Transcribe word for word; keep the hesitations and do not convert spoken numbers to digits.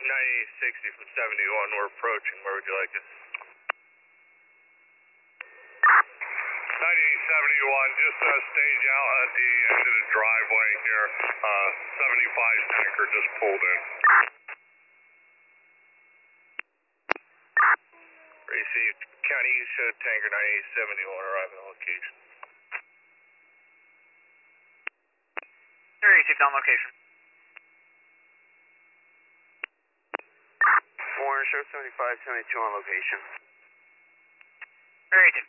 ninety-eight sixty from seventy-one, we're approaching. Where would you like us? ninety-eight seventy-one, just uh, stage out at the end of the driveway here. Uh, seventy-five tanker just pulled in. Received. County East Show tanker ninety-eight seventy-one arriving on location. Received on location. Warren Show seventy-five seventy-two on location. Received.